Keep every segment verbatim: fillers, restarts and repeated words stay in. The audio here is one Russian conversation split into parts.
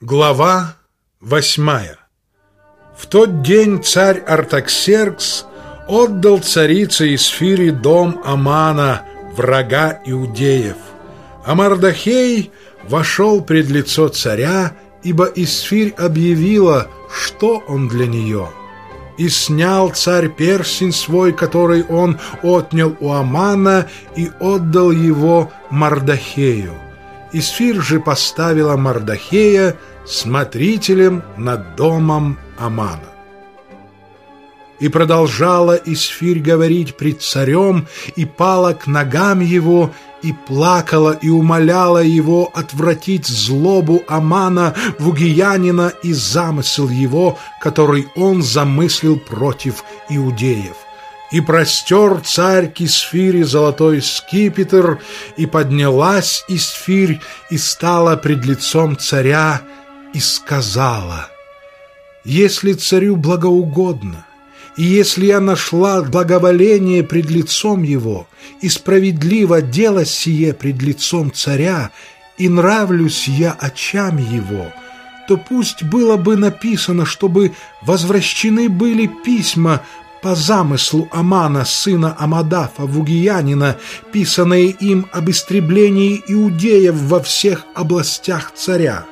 Глава восьмая. В тот день царь Артаксеркс отдал царице Эсфире дом Амана, врага иудеев. А Мардохей вошел пред лицо царя, ибо Эсфирь объявила, что он для нее. И снял царь перстень свой, который он отнял у Амана, и отдал его Мардохею. Эсфирь же поставила Мардохея смотрителем над домом Амана. И продолжала Эсфирь говорить пред царем, и пала к ногам его, и плакала, и умоляла его отвратить злобу Амана, вугиянина, и замысел его, который он замыслил против иудеев. И простер царь к Эсфире золотой скипетр, и поднялась Эсфирь, и стала пред лицом царя, и сказала: «Если царю благоугодно, и если я нашла благоволение пред лицом его, и справедливо дело сие пред лицом царя, и нравлюсь я очам его, то пусть было бы написано, чтобы возвращены были письма по замыслу Амана, сына Амадафа, вугиянина, писанные им об истреблении иудеев во всех областях царя.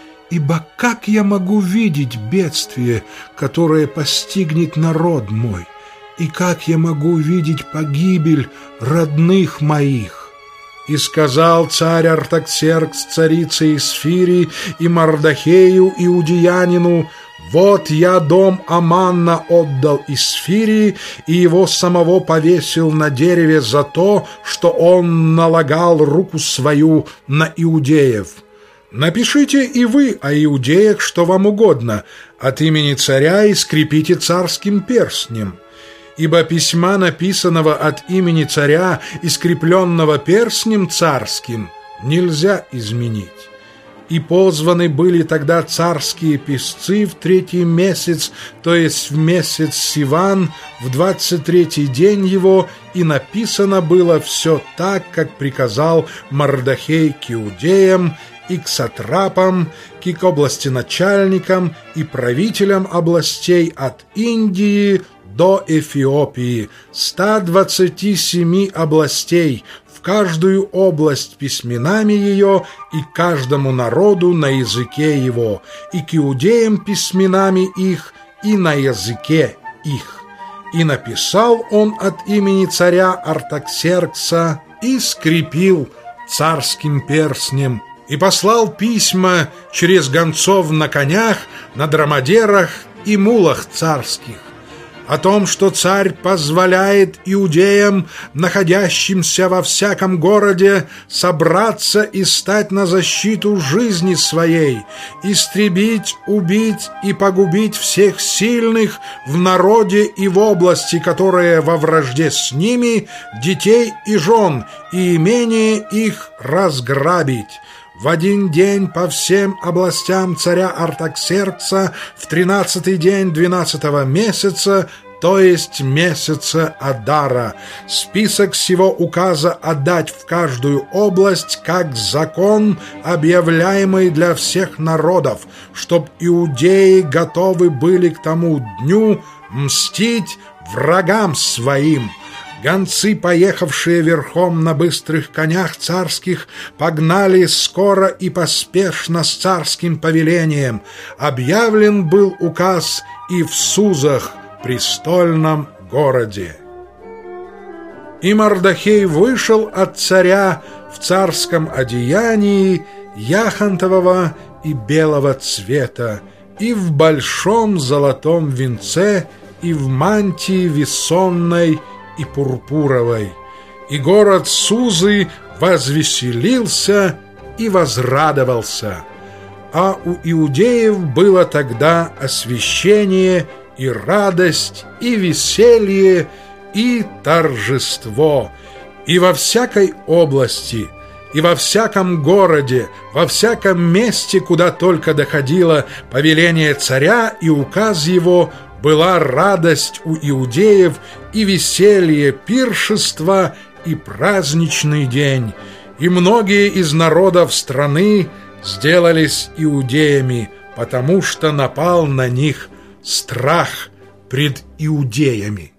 Ибо как я могу видеть бедствие, которое постигнет народ мой, и как я могу видеть погибель родных моих?» И сказал царь Артаксеркс царице Эсфире и Мардохею иудеянину: «Вот я дом Аманна отдал Эсфире, и его самого повесил на дереве за то, что он налагал руку свою на иудеев. Напишите и вы о иудеях, что вам угодно, от имени царя, и скрепите царским перстнем. Ибо письма, написанного от имени царя и скрепленного перстнем царским, нельзя изменить». И позваны были тогда царские писцы в третий месяц, то есть в месяц Сиван, в двадцать третий день его, и написано было все так, как приказал Мардохей к иудеям, и к сатрапам, и к областеначальникам, и правителям областей от Индии до Эфиопии, ста двадцати семи областей, в каждую область письменами ее, и каждому народу на языке его, и к иудеям письменами их, и на языке их. И написал он от имени царя Артаксеркса, и скрепил царским перстнем, и послал письма через гонцов на конях, на драмадерах и мулах царских, о том, что царь позволяет иудеям, находящимся во всяком городе, собраться и стать на защиту жизни своей, истребить, убить и погубить всех сильных в народе и в области, которые во вражде с ними, детей и жен, и имение их разграбить. В один день по всем областям царя Артаксеркса в тринадцатый день двенадцатого месяца, то есть месяца Адара, список сего указа отдать в каждую область как закон, объявляемый для всех народов, чтоб иудеи готовы были к тому дню мстить врагам своим. Гонцы, поехавшие верхом на быстрых конях царских, погнали скоро и поспешно с царским повелением. Объявлен был указ и в Сузах, престольном городе. И Мардохей вышел от царя в царском одеянии яхонтового и белого цвета, и в большом золотом венце, и в мантии весонной и пурпуровой. И город Сузы возвеселился и возрадовался. А у иудеев было тогда освящение и радость, и веселье, и торжество. И во всякой области, и во всяком городе, во всяком месте, куда только доходило повеление царя и указ его, была радость у иудеев, и веселье, пиршество, и праздничный день. И многие из народов страны сделались иудеями, потому что напал на них страх пред иудеями.